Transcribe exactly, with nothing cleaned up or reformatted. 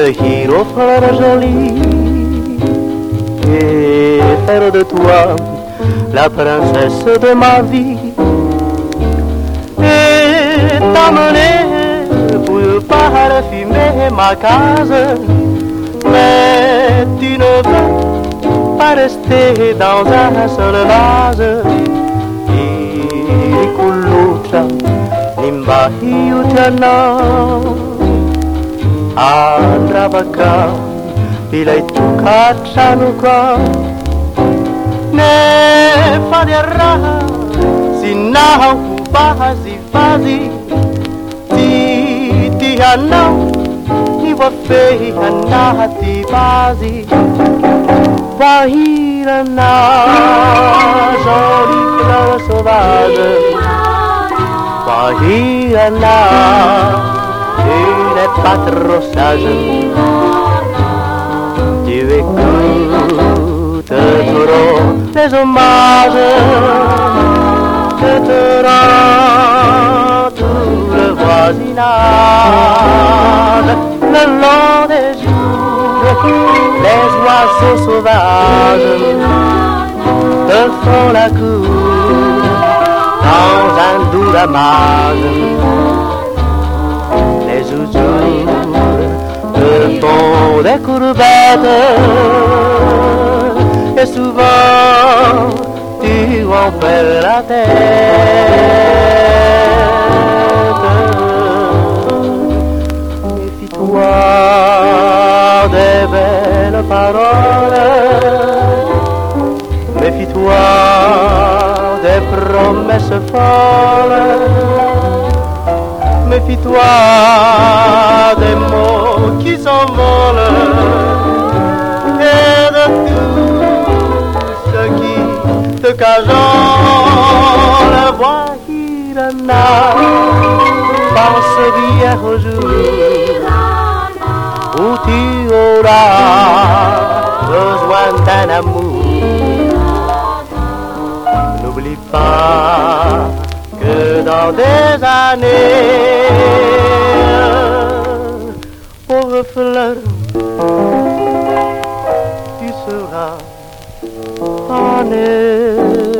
te cueillir aux fleurs jolies et faire de toi la princesse de ma vie et t'amener pour parfumer ma case. Mais tu ne veux pas rester dans un seul vase. Ikulucha nimbahi utana Andravaka pilai tukachanuka Ne faderra sinau bazi fazi Ti ti hanau ni wafei hanati bazi Vahirana jolie fleur sauvage Vahirana tu n'es pas trop sage Tu écoutes trop les hommages Que te rend tout le voisinage Le long des jours les oiseaux sauvages te font la cour dans un doux ramage. Les ouzous te font des courbettes et souvent tu en perds la tête. Méfie-toi des belles paroles, méfie-toi des promesses folles, méfie-toi des mots qui s'envolent et de tout ce qui te cajole. Vahirana, pense bien au jour où tu auras besoin d'un amour. N'oublie pas que dans des années, pauvre fleur, tu seras en